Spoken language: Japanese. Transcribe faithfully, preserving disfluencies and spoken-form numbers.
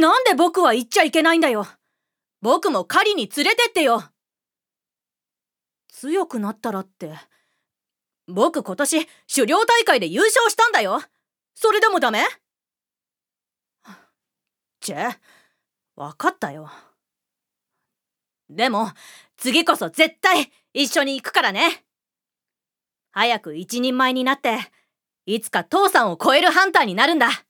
なんで僕は行っちゃいけないんだよ。僕も狩りに連れてってよ。強くなったらって。僕今年狩猟大会で優勝したんだよ。それでもダメ？チェ、わかったよ。でも次こそ絶対一緒に行くからね。早く一人前になって、いつか父さんを超えるハンターになるんだ。